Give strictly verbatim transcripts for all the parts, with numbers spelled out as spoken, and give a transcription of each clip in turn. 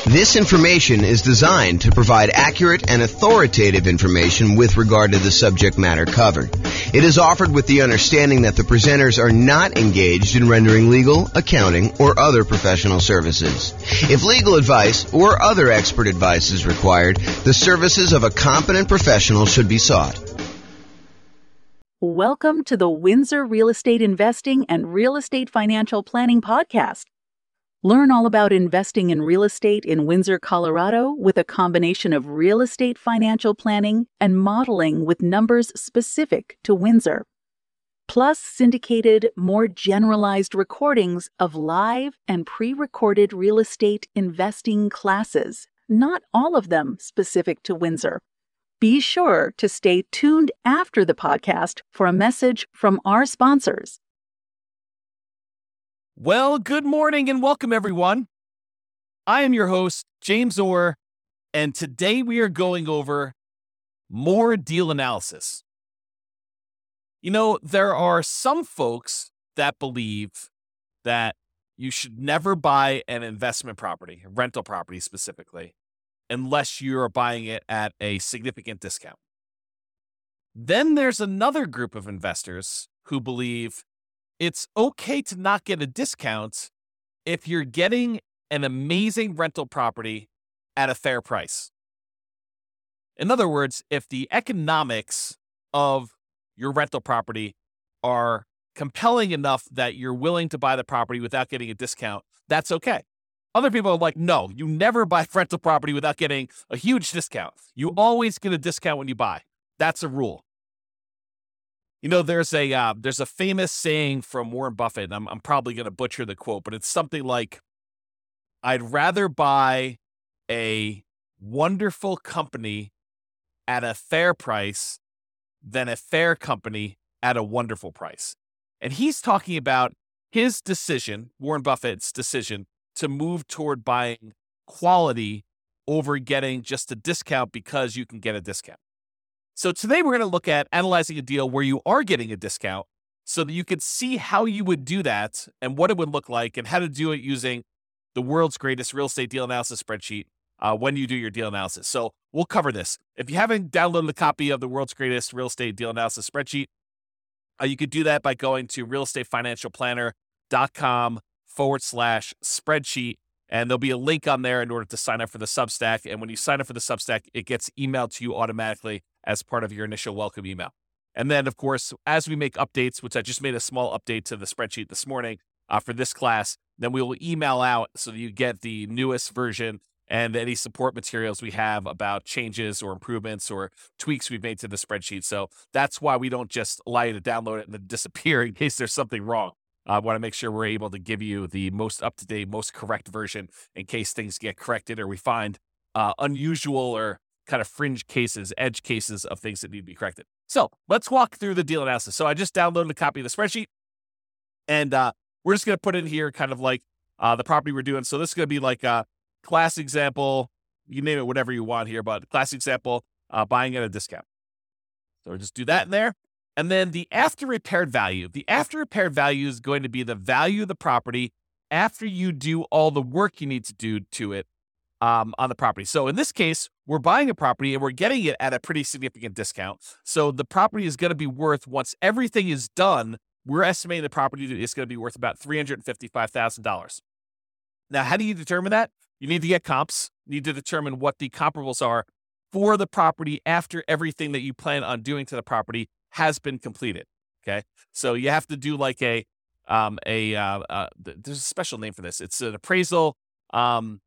This information is designed to provide accurate and authoritative information with regard to the subject matter covered. It is offered with the understanding that the presenters are not engaged in rendering legal, accounting, or other professional services. If legal advice or other expert advice is required, the services of a competent professional should be sought. Welcome to the Windsor Real Estate Investing and Real Estate Financial Planning Podcast. Learn all about investing in real estate in Windsor, Colorado, with a combination of real estate financial planning and modeling with numbers specific to Windsor. Plus syndicated, more generalized recordings of live and pre-recorded real estate investing classes, not all of them specific to Windsor. Be sure to stay tuned after the podcast for a message from our sponsors. Well, good morning and welcome, everyone. I am your host, James Orr, and today we are going over more deal analysis. You know, there are some folks that believe that you should never buy an investment property, a rental property specifically, unless you're buying it at a significant discount. Then there's another group of investors who believe it's okay to not get a discount if you're getting an amazing rental property at a fair price. In other words, if the economics of your rental property are compelling enough that you're willing to buy the property without getting a discount, that's okay. Other people are like, no, you never buy rental property without getting a huge discount. You always get a discount when you buy. That's a rule. You know, there's a uh, there's a famous saying from Warren Buffett, and I'm, I'm probably going to butcher the quote, but it's something like, I'd rather buy a wonderful company at a fair price than a fair company at a wonderful price. And he's talking about his decision, Warren Buffett's decision, to move toward buying quality over getting just a discount because you can get a discount. So today we're going to look at analyzing a deal where you are getting a discount so that you could see how you would do that and what it would look like and how to do it using the world's greatest real estate deal analysis spreadsheet uh, when you do your deal analysis. So we'll cover this. If you haven't downloaded a copy of the world's greatest real estate deal analysis spreadsheet, uh, you could do that by going to realestatefinancialplanner.com forward slash spreadsheet. And there'll be a link on there in order to sign up for the Substack. And when you sign up for the Substack, it gets emailed to you automatically as part of your initial welcome email. And then, of course, as we make updates, which I just made a small update to the spreadsheet this morning uh, for this class, then we will email out so that you get the newest version and any support materials we have about changes or improvements or tweaks we've made to the spreadsheet. So that's why we don't just allow you to download it and then disappear in case there's something wrong. I uh, want to make sure we're able to give you the most up-to-date, most correct version in case things get corrected or we find uh, unusual or kind of fringe cases, edge cases of things that need to be corrected. So let's walk through the deal analysis. So I just downloaded a copy of the spreadsheet, and uh, we're just going to put in here kind of like uh, the property we're doing. So this is going to be like a class example. You name it, whatever you want here, but class example, uh, buying at a discount. So we'll just do that in there. And then the after repaired value. The after repaired value is going to be the value of the property after you do all the work you need to do to it um, on the property. So in this case, we're buying a property and we're getting it at a pretty significant discount. So the property is going to be worth, once everything is done, we're estimating the property is going to be worth about three hundred fifty-five thousand dollars. Now, how do you determine that? You need to get comps. You need to determine what the comparables are for the property after everything that you plan on doing to the property has been completed. Okay. So you have to do like a, um, a, uh, uh, there's a special name for this. It's an appraisal, um,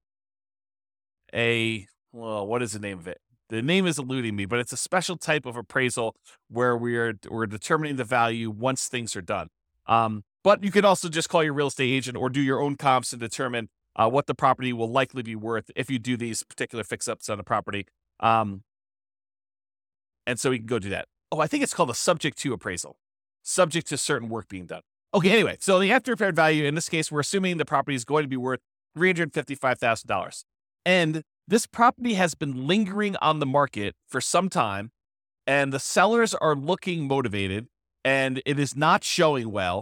a, well, what is the name of it? The name is eluding me, but it's a special type of appraisal where we're, we're determining the value once things are done. Um, but you can also just call your real estate agent or do your own comps and determine uh, what the property will likely be worth if you do these particular fix-ups on the property. Um, and so we can go do that. Oh, I think it's called a subject to appraisal, subject to certain work being done. Okay, anyway, so the after repaired value, in this case, we're assuming the property is going to be worth three hundred fifty-five thousand dollars. And this property has been lingering on the market for some time, and the sellers are looking motivated, and it is not showing well.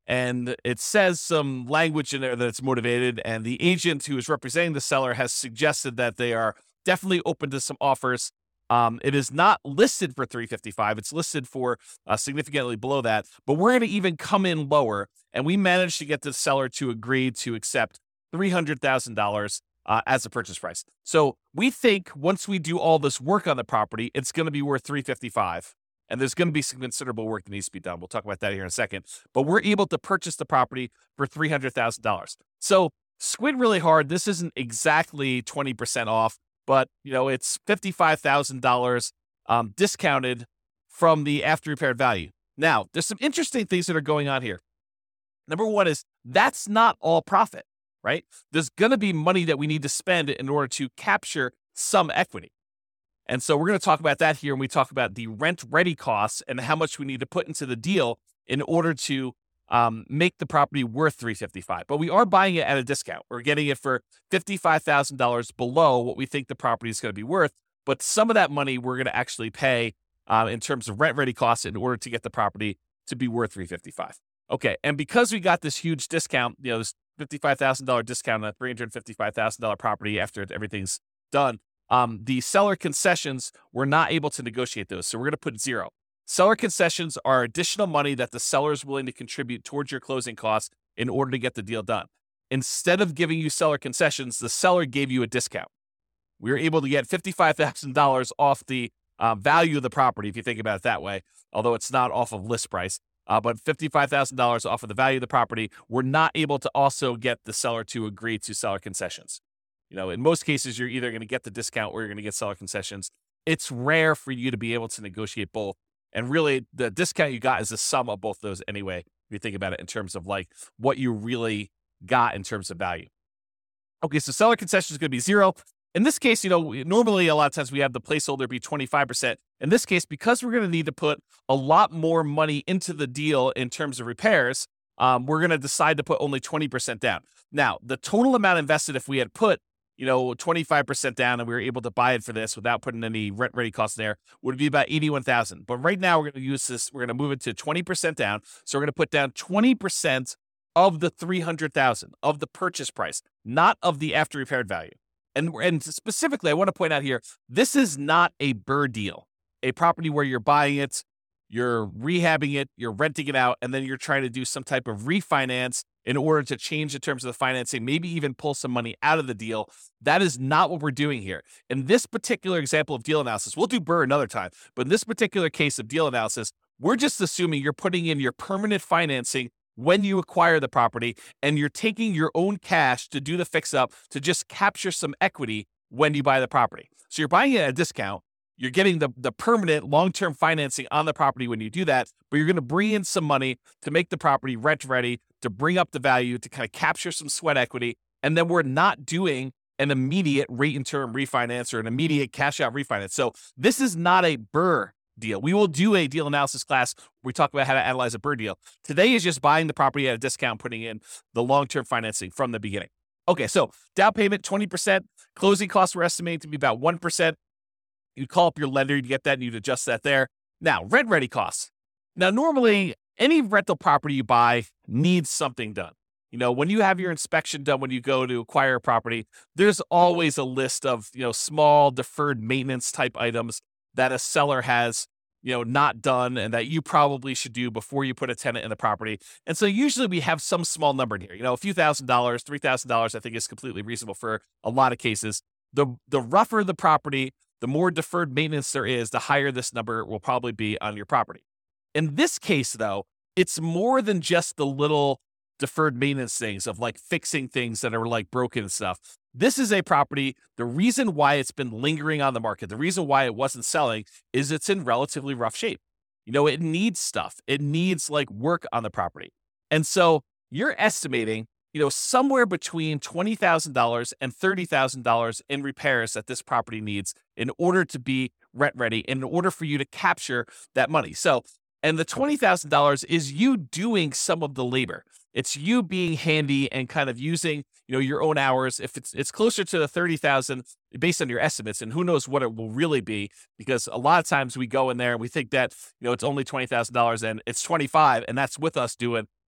and it says some language in there that it's motivated, and the agent who is representing the seller has suggested that they are definitely open to some offers. Um, it is not listed for three fifty-five. It's listed for uh, significantly below that, but we're going to even come in lower, and we managed to get the seller to agree to accept three hundred thousand dollars uh, as a purchase price. So we think once we do all this work on the property, it's going to be worth three fifty-five, and there's going to be some considerable work that needs to be done. We'll talk about that here in a second, but we're able to purchase the property for three hundred thousand dollars. So squint really hard. This isn't exactly twenty percent off, but you know, it's fifty-five thousand dollars um, discounted from the after repaired value. Now, there's some interesting things that are going on here. Number one is that's not all profit, right? There's going to be money that we need to spend in order to capture some equity. And so we're going to talk about that here when we talk about the rent ready costs and how much we need to put into the deal in order to um, make the property worth three fifty-five. But we are buying it at a discount. We're getting it for fifty-five thousand dollars below what we think the property is going to be worth. But some of that money we're going to actually pay uh, in terms of rent ready costs in order to get the property to be worth three fifty-five. Okay, and because we got this huge discount, you know, this fifty-five thousand dollars discount on a three hundred fifty-five thousand dollars property after everything's done, um, the seller concessions, we're not able to negotiate those. So we're going to put zero. Seller concessions are additional money that the seller is willing to contribute towards your closing costs in order to get the deal done. Instead of giving you seller concessions, the seller gave you a discount. We were able to get fifty-five thousand dollars off the uh, value of the property, if you think about it that way, although it's not off of list price. Uh, but fifty-five thousand dollars off of the value of the property, we're not able to also get the seller to agree to seller concessions. You know, in most cases, you're either going to get the discount or you're going to get seller concessions. It's rare for you to be able to negotiate both. And really, the discount you got is the sum of both those anyway, if you think about it in terms of like what you really got in terms of value. Okay, so seller concession is going to be zero. In this case, you know, normally a lot of times we have the placeholder be twenty-five percent. In this case, because we're going to need to put a lot more money into the deal in terms of repairs, um, we're going to decide to put only twenty percent down. Now, the total amount invested, if we had put, you know, twenty-five percent down and we were able to buy it for this without putting any rent ready costs there, would be about eighty-one thousand dollars. But right now we're going to use this, we're going to move it to twenty percent down. So we're going to put down twenty percent of the three hundred thousand dollars of the purchase price, not of the after repaired value. And, and specifically, I want to point out here, this is not a B R R R R deal, a property where you're buying it, you're rehabbing it, you're renting it out, and then you're trying to do some type of refinance in order to change the terms of the financing, maybe even pull some money out of the deal. That is not what we're doing here. In this particular example of deal analysis, we'll do B R R R R another time, but in this particular case of deal analysis, we're just assuming you're putting in your permanent financing when you acquire the property, and you're taking your own cash to do the fix-up to just capture some equity when you buy the property. So you're buying it at a discount. You're getting the, the permanent long-term financing on the property when you do that, but you're going to bring in some money to make the property rent-ready, to bring up the value, to kind of capture some sweat equity, and then we're not doing an immediate rate and term refinance or an immediate cash-out refinance. So this is not a B R R R R deal. We will do a deal analysis class where we talk about how to analyze a B R R R R deal. Today is just buying the property at a discount, putting in the long-term financing from the beginning. Okay, so down payment, twenty percent. Closing costs we're estimating to be about one percent. You'd call up your lender, you'd get that, and you'd adjust that there. Now, rent-ready costs. Now, normally, any rental property you buy needs something done. You know, when you have your inspection done, when you go to acquire a property, there's always a list of, you know, small deferred maintenance type items that a seller has, you know, not done and that you probably should do before you put a tenant in the property. And so usually we have some small number in here, you know, a few thousand dollars, three thousand dollars, I think is completely reasonable for a lot of cases. The, the rougher the property, the more deferred maintenance there is, the higher this number will probably be on your property. In this case, though, it's more than just the little deferred maintenance things of like fixing things that are like broken and stuff. This is a property. The reason why it's been lingering on the market, the reason why it wasn't selling is it's in relatively rough shape. You know, it needs stuff. It needs like work on the property. And so you're estimating, you know, somewhere between twenty thousand dollars and thirty thousand dollars in repairs that this property needs in order to be rent ready, in order for you to capture that money. So, and the twenty thousand dollars is you doing some of the labor. It's you being handy and kind of using, you know, your own hours. If it's it's closer to the thirty thousand based on your estimates, and who knows what it will really be, because a lot of times we go in there and we think that, you know, it's only twenty thousand dollars and it's twenty-five, and that's with us doing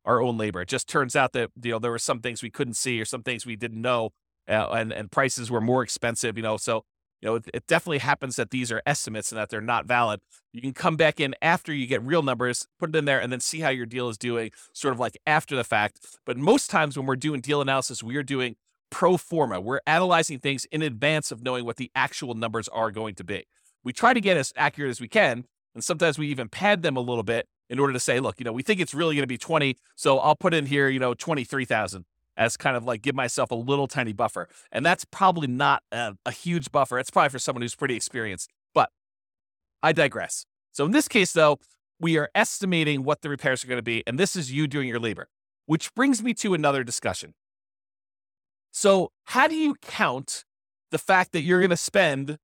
our own labor. It just turns out that, you know, there were some things we couldn't see or some things we didn't know, uh, and, and prices were more expensive, you know, so, you know, it, it definitely happens that these are estimates and that they're not valid. You can come back in after you get real numbers, put it in there, and then see how your deal is doing sort of like after the fact. But most times when we're doing deal analysis, we are doing pro forma. We're analyzing things in advance of knowing what the actual numbers are going to be. We try to get as accurate as we can, and sometimes we even pad them a little bit in order to say, look, you know, we think it's really going to be twenty, so I'll put in here, you know, twenty-three thousand as kind of like give myself a little tiny buffer. And that's probably not a, a huge buffer. It's probably for someone who's pretty experienced, but I digress. So in this case, though, we are estimating what the repairs are going to be, and this is you doing your labor, which brings me to another discussion. So how do you count the fact that you're going to spend,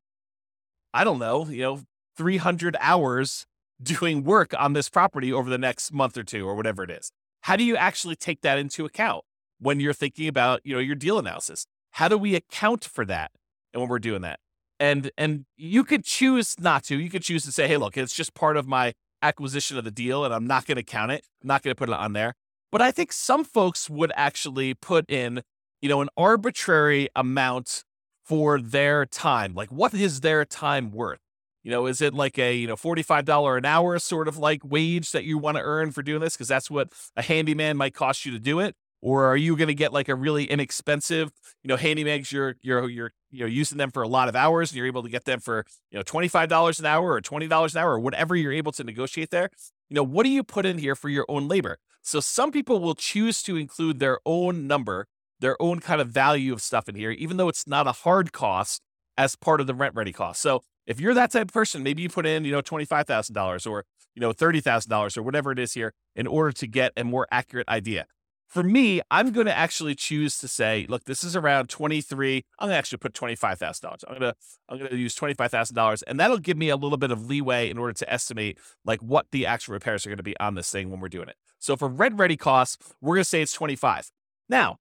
I don't know, you know, three hundred hours doing work on this property over the next month or two or whatever it is? How do you actually take that into account when you're thinking about, you know, your deal analysis? How do we account for that? And when we're doing that, and, and you could choose not to, you could choose to say, hey, look, it's just part of my acquisition of the deal and I'm not going to count it. I'm not going to put it on there. But I think some folks would actually put in, you know, an arbitrary amount for their time. Like, what is their time worth? You know, is it like a, you know, forty-five dollars an hour sort of like wage that you want to earn for doing this? Because that's what a handyman might cost you to do it. Or are you going to get like a really inexpensive, you know, handyman? You're, you're, you're, you know, using them for a lot of hours and you're able to get them for, you know, twenty-five dollars an hour or twenty dollars an hour or whatever you're able to negotiate there. You know, what do you put in here for your own labor? So some people will choose to include their own number, their own kind of value of stuff in here, even though it's not a hard cost as part of the rent ready cost. So if you're that type of person, maybe you put in, you know, twenty-five thousand dollars or, you know, thirty thousand dollars or whatever it is here in order to get a more accurate idea. For me, I'm going to actually choose to say, look, this is around twenty-three. I'm going to actually put twenty-five thousand dollars. I'm going to, I'm going to use twenty-five thousand dollars, and that'll give me a little bit of leeway in order to estimate like what the actual repairs are going to be on this thing when we're doing it. So for rent ready costs, we're going to say it's twenty-five. Now,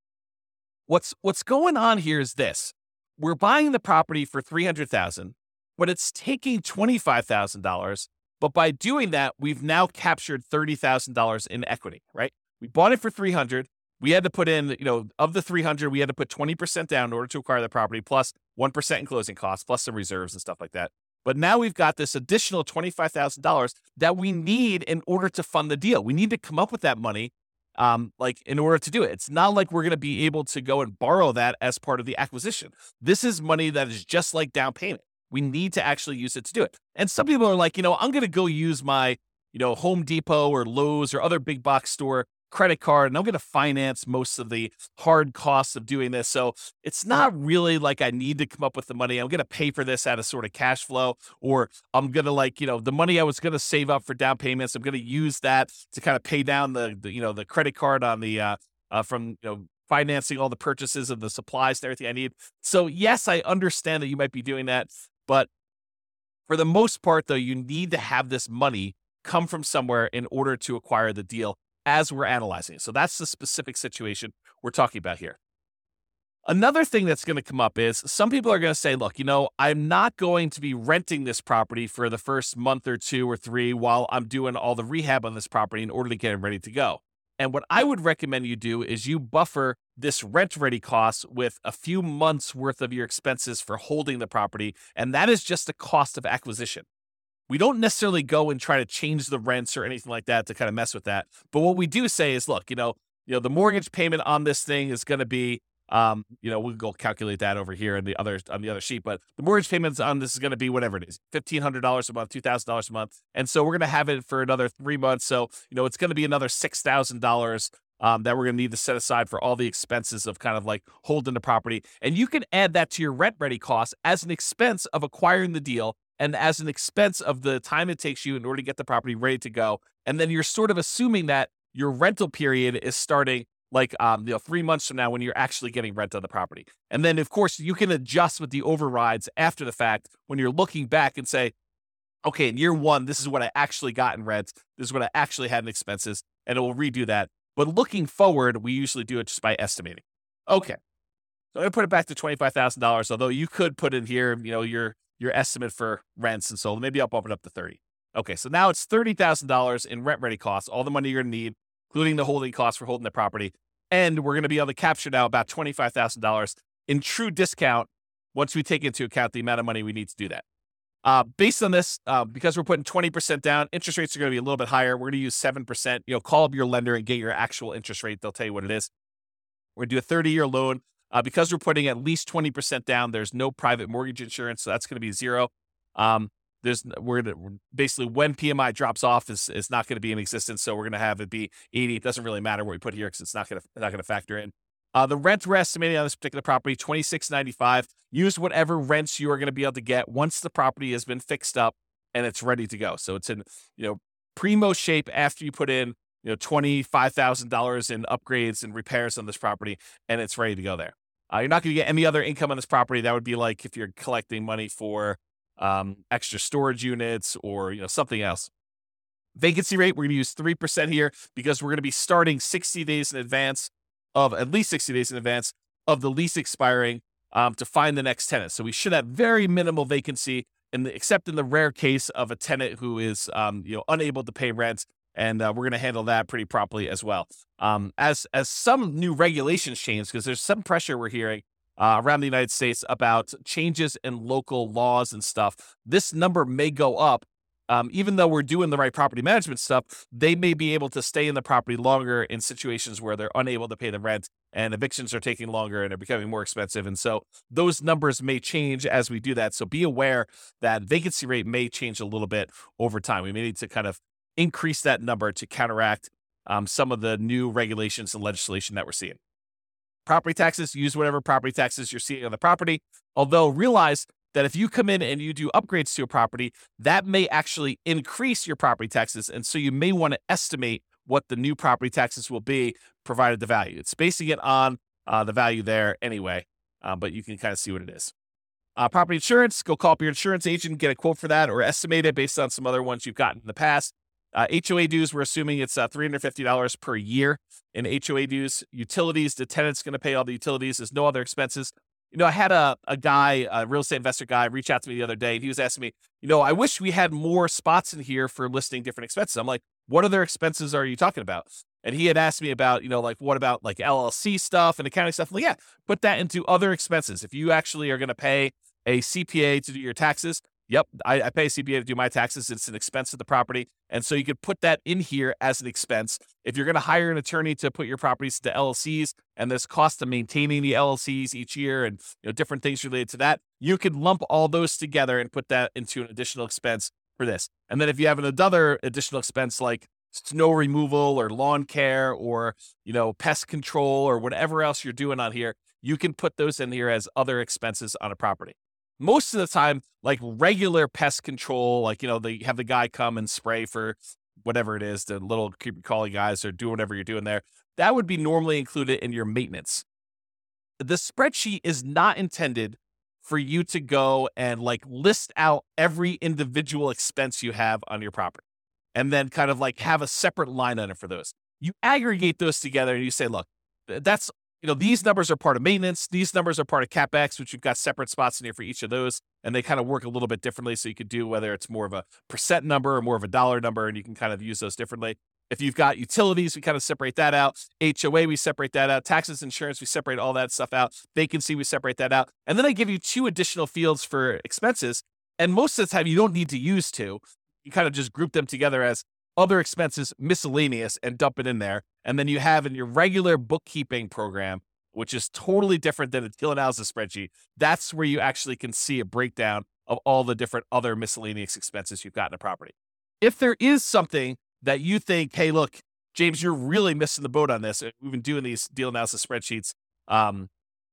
what's, what's going on here is this. We're buying the property for three hundred thousand dollars, but it's taking twenty-five thousand dollars. But by doing that, we've now captured thirty thousand dollars in equity, right? We bought it for three hundred. We had to put in, you know, of the three hundred, we had to put twenty percent down in order to acquire the property, plus one percent in closing costs, plus some reserves and stuff like that. But now we've got this additional twenty-five thousand dollars that we need in order to fund the deal. We need to come up with that money, um, like in order to do it. It's not like we're going to be able to go and borrow that as part of the acquisition. This is money that is just like down payment. We need to actually use it to do it. And some people are like, you know, I'm going to go use my, you know, Home Depot or Lowe's or other big box store credit card, and I'm going to finance most of the hard costs of doing this. So it's not really like I need to come up with the money. I'm going to pay for this out of sort of cash flow, or I'm going to like, you know, the money I was going to save up for down payments, I'm going to use that to kind of pay down the, the you know, the credit card on the, uh, uh, from, you know, financing all the purchases of the supplies and everything I need. So yes, I understand that you might be doing that, but for the most part though, you need to have this money come from somewhere in order to acquire the deal as we're analyzing it. So that's the specific situation we're talking about here. Another thing that's going to come up is some people are going to say, look, you know, I'm not going to be renting this property for the first month or two or three while I'm doing all the rehab on this property in order to get it ready to go. And what I would recommend you do is you buffer this rent ready cost with a few months worth of your expenses for holding the property. And that is just the cost of acquisition. We don't necessarily go and try to change the rents or anything like that to kind of mess with that. But what we do say is, look, you know, you know, the mortgage payment on this thing is going to be, um, you know, we'll go calculate that over here on the other on the other sheet. But the mortgage payments on this is going to be whatever it is, fifteen hundred dollars a month, two thousand dollars a month. And so we're going to have it for another three months. So, you know, it's going to be another six thousand dollars um, that we're going to need to set aside for all the expenses of kind of like holding the property. And you can add that to your rent ready costs as an expense of acquiring the deal, and as an expense of the time it takes you in order to get the property ready to go. And then you're sort of assuming that your rental period is starting like um, you know, three months from now when you're actually getting rent on the property. And then, of course, you can adjust with the overrides after the fact when you're looking back and say, okay, in year one, this is what I actually got in rent. This is what I actually had in expenses, and it will redo that. But looking forward, we usually do it just by estimating. Okay, so I'm going to put it back to twenty-five thousand dollars, although you could put in here, you know, your your estimate for rents, and so maybe I'll bump it up to thirty. Okay, so now it's thirty thousand dollars in rent ready costs, all the money you're going to need, including the holding costs for holding the property. And we're going to be able to capture now about twenty-five thousand dollars in true discount once we take into account the amount of money we need to do that. Uh, based on this, uh, because we're putting twenty percent down, interest rates are going to be a little bit higher. We're going to use seven percent. You know, call up your lender and get your actual interest rate. They'll tell you what it is. We're going to do a thirty-year loan. Uh, because we're putting at least twenty percent down, there's no private mortgage insurance, so that's going to be zero. Um, there's we're, gonna, we're basically when P M I drops off is is not going to be in existence, so we're going to have it be eighty. It doesn't really matter what we put here because it's not going to not going to factor in. Uh, the rent we're estimating on this particular property, twenty-six ninety-five. Use whatever rents you are going to be able to get once the property has been fixed up and it's ready to go. So it's in you know primo shape after you put in you know twenty-five thousand dollars in upgrades and repairs on this property, and it's ready to go there. Uh, you're not going to get any other income on this property. That would be like if you're collecting money for um, extra storage units or you know something else. Vacancy rate, we're going to use three percent here because we're going to be starting sixty days in advance of at least sixty days in advance of the lease expiring um, to find the next tenant. So we should have very minimal vacancy, in the, except in the rare case of a tenant who is um, you know unable to pay rent, and uh, we're going to handle that pretty properly as well. Um, as as some new regulations change, because there's some pressure we're hearing uh, around the United States about changes in local laws and stuff, this number may go up. Um, even though we're doing the right property management stuff, they may be able to stay in the property longer in situations where they're unable to pay the rent and evictions are taking longer and are becoming more expensive. And so those numbers may change as we do that. So be aware that vacancy rate may change a little bit over time. We may need to kind of increase that number to counteract um, some of the new regulations and legislation that we're seeing. Property taxes, use whatever property taxes you're seeing on the property, although realize that if you come in and you do upgrades to a property, that may actually increase your property taxes. And so you may want to estimate what the new property taxes will be, provided the value. It's basing it on uh, the value there anyway, uh, but you can kind of see what it is. Uh, property insurance, go call up your insurance agent, get a quote for that, or estimate it based on some other ones you've gotten in the past. Uh, H O A dues, we're assuming it's uh, three hundred fifty dollars per year in H O A dues. Utilities, the tenant's going to pay all the utilities. There's no other expenses. You know, I had a, a guy, a real estate investor guy, reach out to me the other day, and he was asking me, you know, I wish we had more spots in here for listing different expenses. I'm like, what other expenses are you talking about? And he had asked me about, you know, like, what about like L L C stuff and accounting stuff? I'm like, yeah, put that into other expenses. If you actually are going to pay a C P A to do your taxes, yep, I, I pay a C P A to do my taxes. It's an expense of the property. And so you could put that in here as an expense. If you're going to hire an attorney to put your properties to L L Cs and there's cost of maintaining the L L Cs each year and you know different things related to that, you could lump all those together and put that into an additional expense for this. And then if you have another additional expense like snow removal or lawn care or, you know, pest control or whatever else you're doing on here, you can put those in here as other expenses on a property. Most of the time, like regular pest control, like, you know, they have the guy come and spray for whatever it is, the little creepy crawly guys are doing whatever you're doing there. That would be normally included in your maintenance. The spreadsheet is not intended for you to go and like list out every individual expense you have on your property and then kind of like have a separate line item for those. You aggregate those together and you say, look, that's, you know, these numbers are part of maintenance. These numbers are part of CapEx, which you've got separate spots in here for each of those. And they kind of work a little bit differently. So you could do whether it's more of a percent number or more of a dollar number, and you can kind of use those differently. If you've got utilities, we kind of separate that out. H O A, we separate that out. Taxes, insurance, we separate all that stuff out. Vacancy, we separate that out. And then I give you two additional fields for expenses. And most of the time, you don't need to use two. You kind of just group them together as other expenses, miscellaneous, and dump it in there. And then you have in your regular bookkeeping program, which is totally different than a deal analysis spreadsheet. That's where you actually can see a breakdown of all the different other miscellaneous expenses you've got in a property. If there is something that you think, hey, look, James, you're really missing the boat on this. We've been doing these deal analysis spreadsheets um,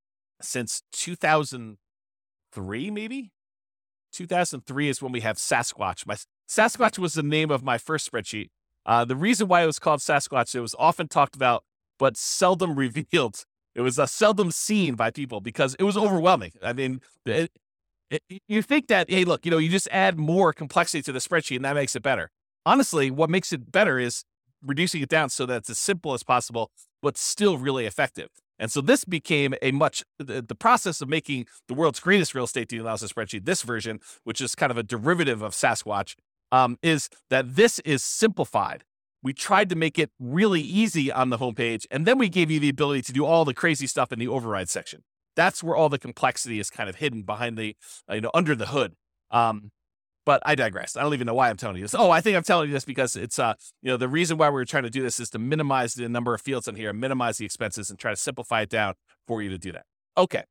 since two thousand three, maybe? two thousand three is when we have Sasquatch. My Sasquatch was the name of my first spreadsheet. Uh, the reason why it was called Sasquatch, it was often talked about, but seldom revealed. It was uh, seldom seen by people because it was overwhelming. I mean, it, it, you think that, hey, look, you know, you just add more complexity to the spreadsheet and that makes it better. Honestly, what makes it better is reducing it down so that it's as simple as possible, but still really effective. And so this became a much, the, the process of making the world's greatest real estate deal analysis spreadsheet, this version, which is kind of a derivative of Sasquatch, um, is that this is simplified. we tried to make it really easy on the homepage, and then we gave you the ability to do all the crazy stuff in the override section. That's where all the complexity is kind of hidden behind the, uh, you know, under the hood. Um, but I digress. I don't even know why I'm telling you this. Oh, I think I'm telling you this because it's, uh, you know, the reason why we were trying to do this is to minimize the number of fields in here, minimize the expenses, and try to simplify it down for you to do that. Okay.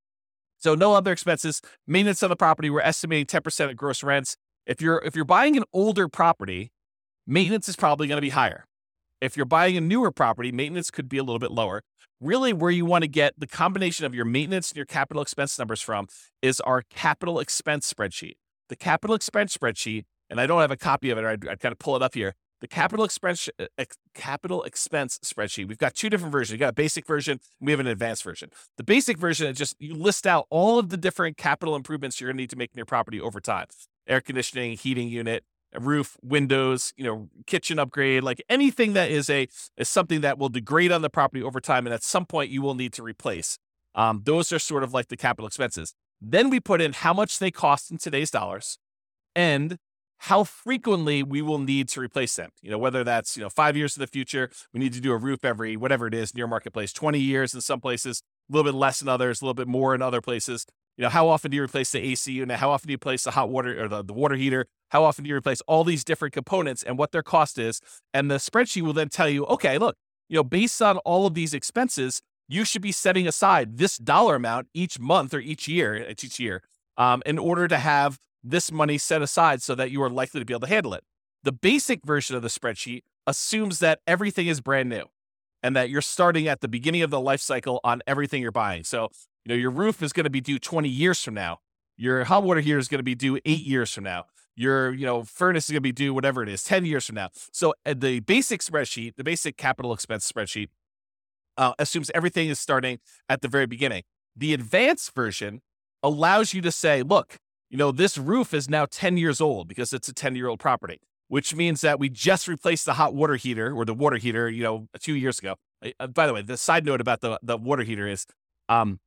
So no other expenses. Maintenance on the property, we're estimating ten percent of gross rents. If you're if you're buying an older property, maintenance is probably going to be higher. If you're buying a newer property, maintenance could be a little bit lower. Really, where you want to get the combination of your maintenance and your capital expense numbers from is our capital expense spreadsheet. The capital expense spreadsheet, and I don't have a copy of it, or I'd, I'd kind of pull it up here. The capital expense uh, capital expense spreadsheet. We've got two different versions. We've got a basic version, and we have an advanced version. The basic version is just you list out all of the different capital improvements you're going to need to make in your property over time: air conditioning, heating unit, a roof, windows, you know, kitchen upgrade, like anything that is a is something that will degrade on the property over time, and at some point you will need to replace. Um, those are sort of like the capital expenses. Then we put in how much they cost in today's dollars, and how frequently we will need to replace them. You know, whether that's, you know, five years in the future, we need to do a roof every whatever it is in your marketplace, twenty years in some places, a little bit less in others, a little bit more in other places. You know, how often do you replace the A C unit? How often do you replace the hot water or the, the water heater? How often do you replace all these different components and what their cost is? And the spreadsheet will then tell you, okay, look, you know, based on all of these expenses, you should be setting aside this dollar amount each month or each year, it's each year, um, in order to have this money set aside so that you are likely to be able to handle it. The basic version of the spreadsheet assumes that everything is brand new and that you're starting at the beginning of the life cycle on everything you're buying. So, you know, your roof is going to be due twenty years from now. Your hot water heater is going to be due eight years from now. Your, you know, furnace is going to be due whatever it is, ten years from now. So uh, the basic spreadsheet, the basic capital expense spreadsheet, uh, assumes everything is starting at the very beginning. The advanced version allows you to say, look, you know, this roof is now ten years old because it's a ten-year-old property, which means that we just replaced the hot water heater or the water heater, you know, two years ago. Uh, by the way, the side note about the, the water heater is um,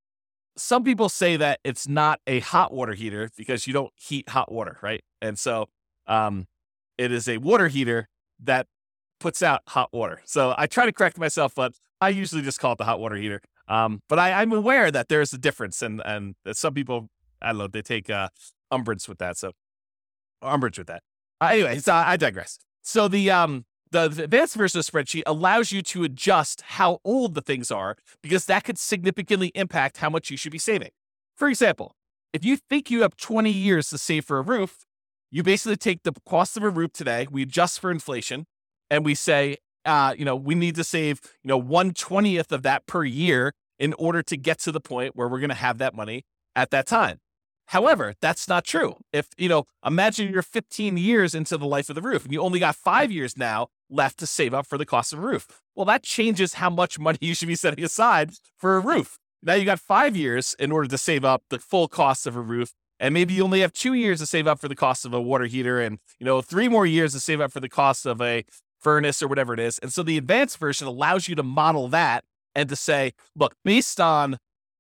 some people say that it's not a hot water heater because you don't heat hot water, right? And so um, it is a water heater that puts out hot water. So I try to correct myself, but I usually just call it the hot water heater. Um, but I, I'm aware that there's a difference, and and that some people, I don't know, they take uh, umbrage with that. So umbrage with that. Uh, anyway, so I digress. So the um the, the advanced version of the spreadsheet allows you to adjust how old the things are because that could significantly impact how much you should be saving. For example, if you think you have twenty years to save for a roof, you basically take the cost of a roof today, we adjust for inflation, and we say, uh, you know, we need to save, you know, one twentieth of that per year in order to get to the point where we're going to have that money at that time. However, that's not true. If, you know, imagine you're fifteen years into the life of the roof and you only got five years now left to save up for the cost of a roof. Well, that changes how much money you should be setting aside for a roof. Now you got five years in order to save up the full cost of a roof. And maybe you only have two years to save up for the cost of a water heater and, you know, three more years to save up for the cost of a furnace or whatever it is. And so the advanced version allows you to model that and to say, look, based on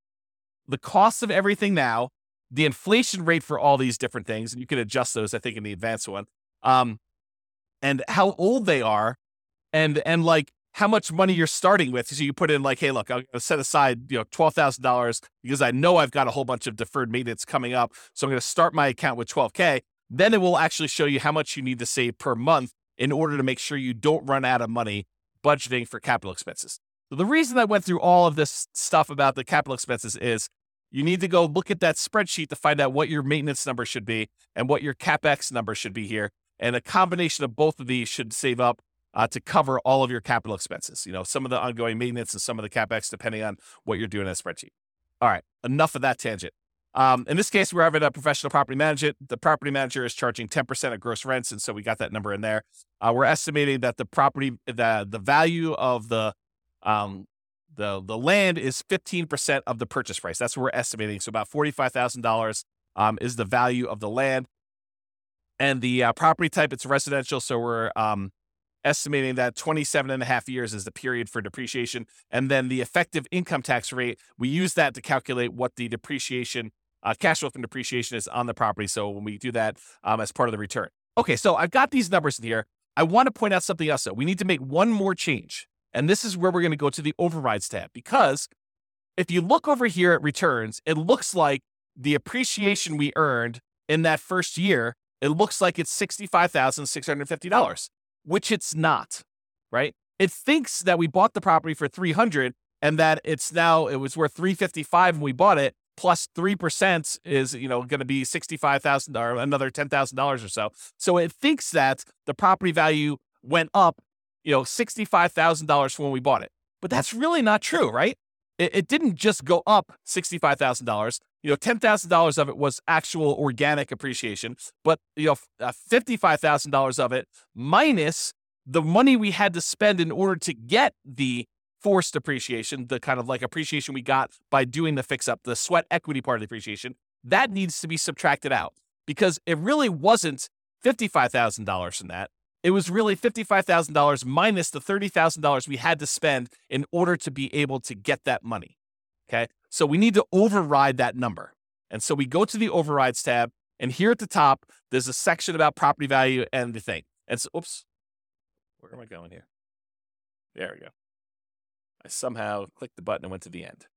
the cost of everything now, the inflation rate for all these different things, and you can adjust those, I think, in the advanced one, um, and how old they are, and and like how much money you're starting with. So you put in like, hey, look, I'm going to set aside, you know, twelve thousand dollars because I know I've got a whole bunch of deferred maintenance coming up. So I'm going to start my account with twelve K. Then it will actually show you how much you need to save per month in order to make sure you don't run out of money budgeting for capital expenses. So the reason I went through all of this stuff about the capital expenses is you need to go look at that spreadsheet to find out what your maintenance number should be and what your CapEx number should be here. And a combination of both of these should save up uh, to cover all of your capital expenses. You know, some of the ongoing maintenance and some of the CapEx, depending on what you're doing in a spreadsheet. All right, enough of that tangent. Um, in this case, we're having a professional property manager. The property manager is charging ten percent of gross rents, and so we got that number in there. Uh, we're estimating that the property, the the value of the um, the the land is fifteen percent of the purchase price. That's what we're estimating. So about forty-five thousand dollars um, is the value of the land. And the uh, property type, it's residential. So we're um, estimating that twenty-seven and a half years is the period for depreciation. And then the effective income tax rate, we use that to calculate what the depreciation, uh, cash flow from depreciation is on the property. So when we do that um, as part of the return. Okay, so I've got these numbers in here. I want to point out something else, though. We need to make one more change. And this is where we're going to go to the overrides tab, because if you look over here at returns, it looks like the appreciation we earned in that first year, it looks like it's sixty-five thousand six hundred fifty dollars, which it's not, right? It thinks that we bought the property for three hundred dollars and that it's now, it was worth three hundred fifty-five dollars when we bought it, plus three percent is, you know, going to be sixty-five thousand dollars, or another ten thousand dollars or so. So it thinks that the property value went up, you know, sixty-five thousand dollars from when we bought it. But that's really not true, right? It, it didn't just go up sixty-five thousand dollars. You know, ten thousand dollars of it was actual organic appreciation, but, you know, uh, fifty-five thousand dollars of it minus the money we had to spend in order to get the forced appreciation, the kind of like appreciation we got by doing the fix up, the sweat equity part of the appreciation, that needs to be subtracted out, because it really wasn't fifty-five thousand dollars from that. It was really fifty-five thousand dollars minus the thirty thousand dollars we had to spend in order to be able to get that money. Okay. So we need to override that number. And so we go to the overrides tab, and here at the top, there's a section about property value and the thing. And so, oops, where am I going here? There we go. I somehow clicked the button and went to the end.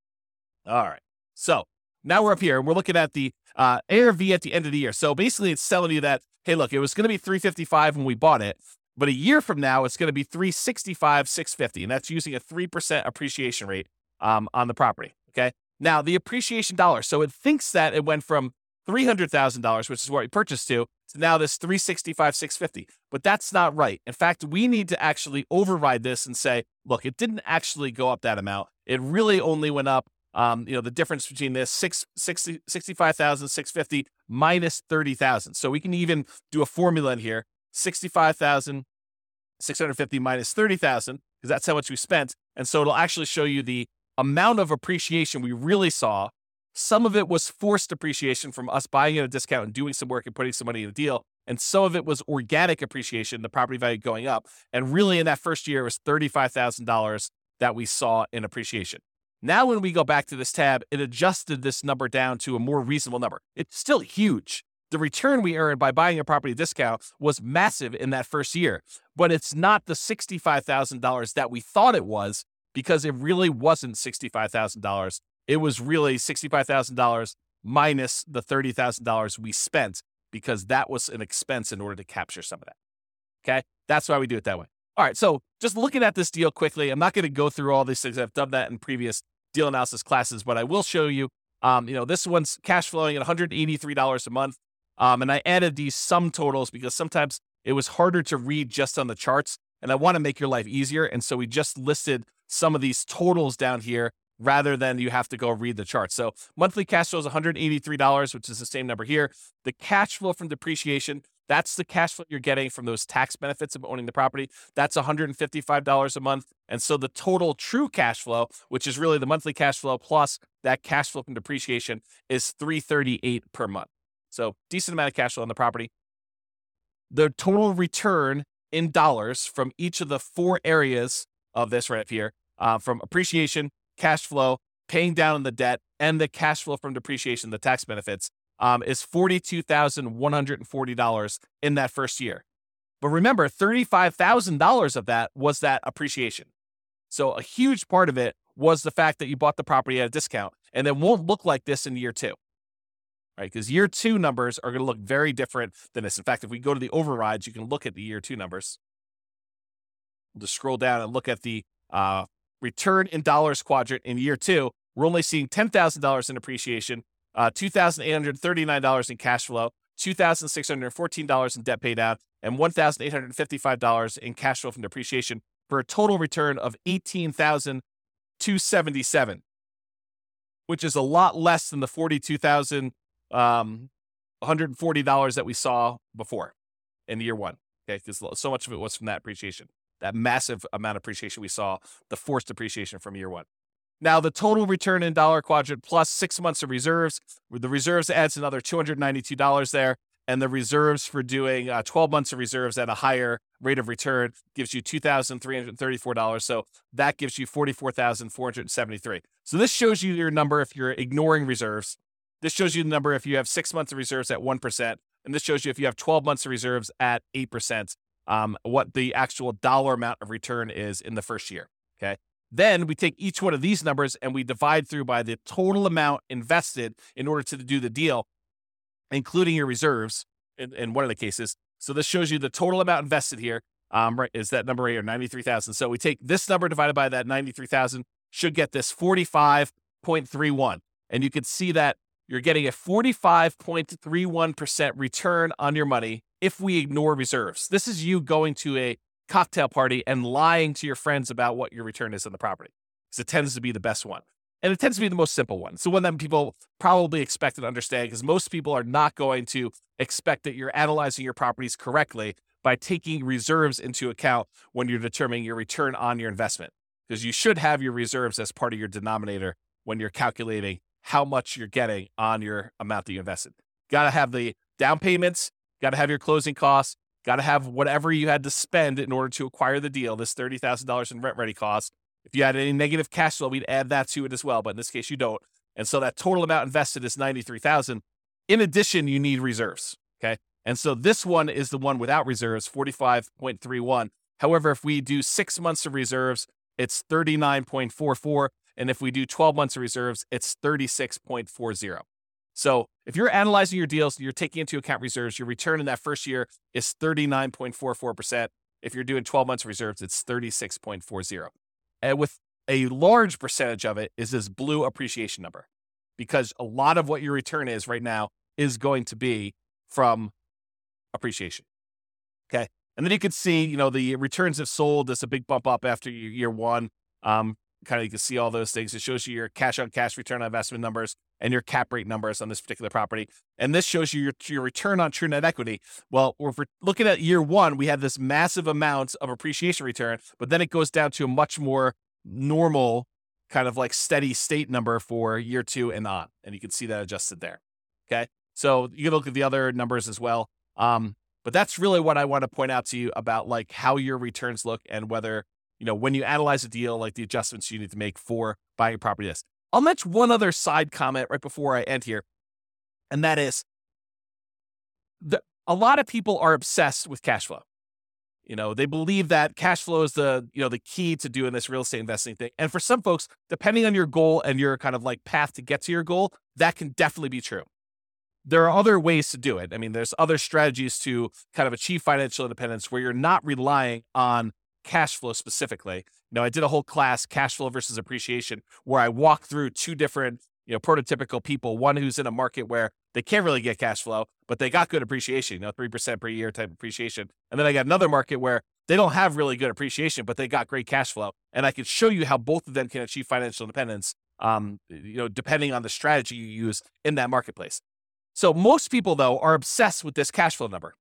All right. So now we're up here and we're looking at the uh, A R V at the end of the year. So basically it's telling you that, hey, look, it was going to be three hundred fifty-five dollars when we bought it, but a year from now it's going to be three hundred sixty-five thousand six hundred fifty dollars, and that's using a three percent appreciation rate um, on the property. Okay. Now the appreciation dollars. So it thinks that it went from three hundred thousand dollars, which is what we purchased to, to now this three hundred sixty-five thousand six hundred fifty dollars. But that's not right. In fact, we need to actually override this and say, look, it didn't actually go up that amount. It really only went up, um, you know, the difference between this six, sixty, sixty-five thousand six hundred fifty minus thirty thousand. So we can even do a formula in here, sixty-five thousand six hundred fifty minus thirty thousand, because that's how much we spent. And so it'll actually show you the amount of appreciation we really saw. Some of it was forced appreciation from us buying at a discount and doing some work and putting some money in the deal. And some of it was organic appreciation, the property value going up. And really in that first year, it was thirty-five thousand dollars that we saw in appreciation. Now, when we go back to this tab, it adjusted this number down to a more reasonable number. It's still huge. The return we earned by buying a property at discount was massive in that first year, but it's not the sixty-five thousand dollars that we thought it was, because it really wasn't sixty-five thousand dollars. It was really sixty-five thousand dollars minus the thirty thousand dollars we spent, because that was an expense in order to capture some of that. Okay. That's why we do it that way. All right. So just looking at this deal quickly, I'm not going to go through all these things. I've done that in previous deal analysis classes, but I will show you, um, you know, this one's cash flowing at one hundred eighty-three dollars a month. Um, and I added these sum totals because sometimes it was harder to read just on the charts, and I want to make your life easier. And so we just listed some of these totals down here rather than you have to go read the chart. So monthly cash flow is one hundred eighty-three dollars, which is the same number here. The cash flow from depreciation, that's the cash flow you're getting from those tax benefits of owning the property. That's one hundred fifty-five dollars a month. And so the total true cash flow, which is really the monthly cash flow plus that cash flow from depreciation, is three hundred thirty-eight dollars per month. So decent amount of cash flow on the property. The total return in dollars from each of the four areas of this right up here, uh, from appreciation, cash flow, paying down on the debt, and the cash flow from depreciation, the tax benefits, um, is forty-two thousand one hundred forty dollars in that first year. But remember, thirty-five thousand dollars of that was that appreciation. So a huge part of it was the fact that you bought the property at a discount, and it won't look like this in year two, right? Because year two numbers are going to look very different than this. In fact, if we go to the overrides, you can look at the year two numbers. We'll just scroll down and look at the uh, return in dollars quadrant in year two. We're only seeing ten thousand dollars in appreciation, uh, two thousand eight hundred thirty-nine dollars in cash flow, two thousand six hundred fourteen dollars in debt pay down, and one thousand eight hundred fifty-five dollars in cash flow from depreciation, for a total return of eighteen thousand two hundred seventy-seven dollars, which is a lot less than the forty-two thousand one hundred forty dollars that we saw before in year one. Okay, because so much of it was from that appreciation, that massive amount of appreciation we saw, the forced appreciation from year one. Now, the total return in dollar quadrant plus six months of reserves, the reserves adds another two hundred ninety-two dollars there, and the reserves for doing uh, twelve months of reserves at a higher rate of return gives you two thousand three hundred thirty-four dollars. So that gives you forty-four thousand four hundred seventy-three dollars. So this shows you your number if you're ignoring reserves. This shows you the number if you have six months of reserves at one percent. And this shows you if you have twelve months of reserves at eight percent. um, what the actual dollar amount of return is in the first year. Okay. Then we take each one of these numbers and we divide through by the total amount invested in order to do the deal, including your reserves in, in one of the cases. So this shows you the total amount invested here. Um, right, is that number right here, ninety-three thousand. So we take this number divided by that ninety-three thousand, should get this forty-five point three one. And you can see that you're getting a forty-five point three one percent return on your money if we ignore reserves. This is you going to a cocktail party and lying to your friends about what your return is on the property, because it tends to be the best one. And it tends to be the most simple one. It's the one that people probably expect and understand, because most people are not going to expect that you're analyzing your properties correctly by taking reserves into account when you're determining your return on your investment, because you should have your reserves as part of your denominator when you're calculating how much you're getting on your amount that you invested. Got to have the down payments, got to have your closing costs, got to have whatever you had to spend in order to acquire the deal, this thirty thousand dollars in rent ready costs. If you had any negative cash flow, we'd add that to it as well, but in this case you don't. And so that total amount invested is ninety-three thousand. In addition, you need reserves, okay? And so this one is the one without reserves, forty-five point three one. However, if we do six months of reserves, it's thirty-nine point four four. And if we do twelve months of reserves, it's thirty-six point four zero. So if you're analyzing your deals and you're taking into account reserves, your return in that first year is thirty-nine point four four percent. If you're doing twelve months of reserves, it's thirty-six point four zero. And with a large percentage of it is this blue appreciation number, because a lot of what your return is right now is going to be from appreciation. Okay. And then you can see, you know, the returns have sold. There's a big bump up after year one. Um, kind of, you can see all those things. It shows you your cash on cash return on investment numbers and your cap rate numbers on this particular property. And this shows you your, your return on true net equity. Well, if we're looking at year one, we had this massive amount of appreciation return, but then it goes down to a much more normal kind of like steady state number for year two and on. And you can see that adjusted there. Okay. So you can look at the other numbers as well. Um, but that's really what I want to point out to you about like how your returns look and whether, you know, when you analyze a deal, like the adjustments you need to make for buying a property. This. I'll mention one other side comment right before I end here. And that is the, a lot of people are obsessed with cash flow. You know, they believe that cash flow is the, you know, the key to doing this real estate investing thing. And for some folks, depending on your goal and your kind of like path to get to your goal, that can definitely be true. There are other ways to do it. I mean, there's other strategies to kind of achieve financial independence where you're not relying on cash flow specifically. You know, I did a whole class, cash flow versus appreciation, where I walked through two different, you know, prototypical people. One who's in a market where they can't really get cash flow, but they got good appreciation, you know, three percent per year type appreciation. And then I got another market where they don't have really good appreciation, but they got great cash flow. And I could show you how both of them can achieve financial independence, um, you know, depending on the strategy you use in that marketplace. So most people, though, are obsessed with this cash flow number.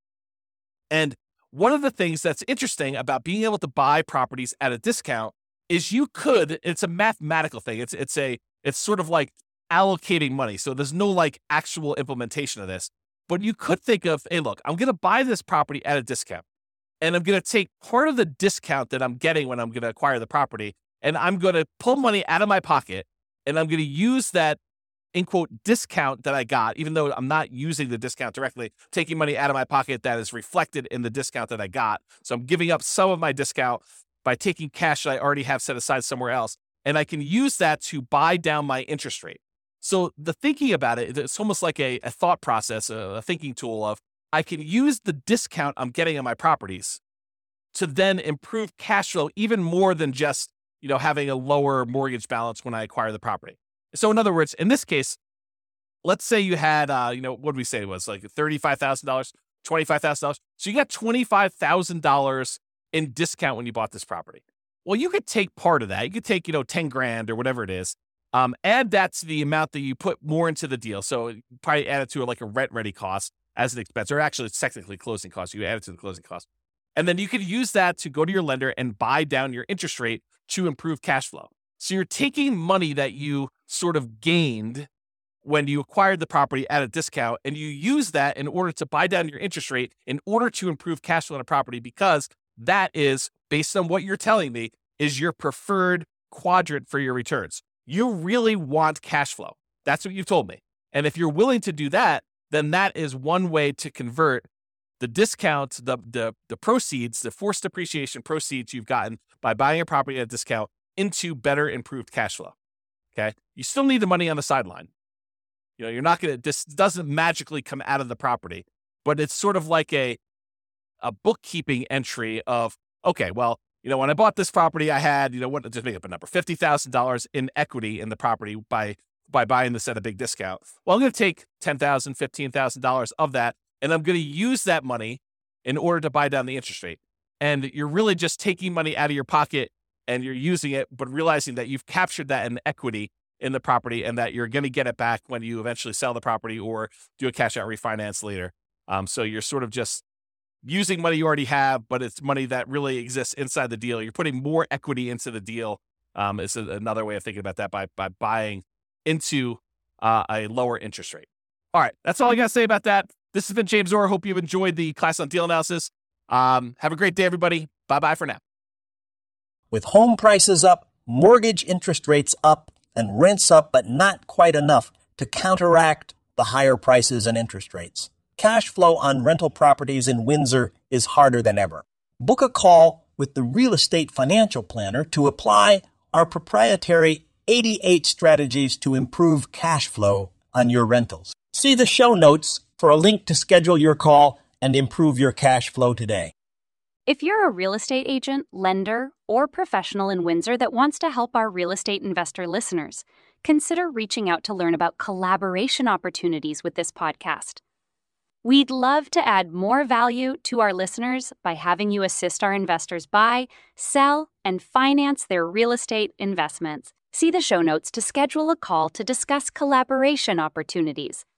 And one of the things that's interesting about being able to buy properties at a discount is you could, it's a mathematical thing. It's, it's a, it's sort of like allocating money. So there's no like actual implementation of this, but you could think of, hey, look, I'm going to buy this property at a discount and I'm going to take part of the discount that I'm getting when I'm going to acquire the property. And I'm going to pull money out of my pocket and I'm going to use that in quote discount that I got, even though I'm not using the discount directly, taking money out of my pocket that is reflected in the discount that I got. So I'm giving up some of my discount by taking cash that I already have set aside somewhere else. And I can use that to buy down my interest rate. So the thinking about it, it's almost like a, a thought process, a, a thinking tool of I can use the discount I'm getting on my properties to then improve cash flow even more than just, you know, having a lower mortgage balance when I acquire the property. So in other words, in this case, let's say you had, uh, you know, what did we say it was like thirty-five thousand dollars, twenty-five thousand dollars. So you got twenty-five thousand dollars in discount when you bought this property. Well, you could take part of that. You could take, you know, ten grand or whatever it is. Um, add that to the amount that you put more into the deal. So probably add it to like a rent ready cost as an expense, or actually it's technically closing cost. You add it to the closing cost. And then you could use that to go to your lender and buy down your interest rate to improve cash flow. So you're taking money that you sort of gained when you acquired the property at a discount, and you use that in order to buy down your interest rate in order to improve cash flow on a property, because that is, based on what you're telling me, is your preferred quadrant for your returns. You really want cash flow. That's what you've told me. And if you're willing to do that, then that is one way to convert the discount, the, the, the proceeds, the forced depreciation proceeds you've gotten by buying a property at a discount into better improved cash flow. Okay. You still need the money on the sideline. You know, you're not going to, this doesn't magically come out of the property, but it's sort of like a, a bookkeeping entry of, okay, well, you know, when I bought this property, I had, you know, what, just make up a number, fifty thousand dollars in equity in the property by, by buying this at a big discount. Well, I'm going to take ten thousand dollars, fifteen thousand dollars of that, and I'm going to use that money in order to buy down the interest rate. And you're really just taking money out of your pocket and you're using it, but realizing that you've captured that in equity in the property and that you're going to get it back when you eventually sell the property or do a cash out refinance later. Um, so you're sort of just using money you already have, but it's money that really exists inside the deal. You're putting more equity into the deal. Um, is another way of thinking about that by, by buying into uh, a lower interest rate. All right. That's all I got to say about that. This has been James Orr. Hope you've enjoyed the class on deal analysis. Um, have a great day, everybody. Bye-bye for now. With home prices up, mortgage interest rates up, and rents up, but not quite enough to counteract the higher prices and interest rates, cash flow on rental properties in Windsor is harder than ever. Book a call with the Real Estate Financial Planner to apply our proprietary eighty-eight strategies to improve cash flow on your rentals. See the show notes for a link to schedule your call and improve your cash flow today. If you're a real estate agent, lender, or professional in Windsor that wants to help our real estate investor listeners, consider reaching out to learn about collaboration opportunities with this podcast. We'd love to add more value to our listeners by having you assist our investors buy, sell, and finance their real estate investments. See the show notes to schedule a call to discuss collaboration opportunities.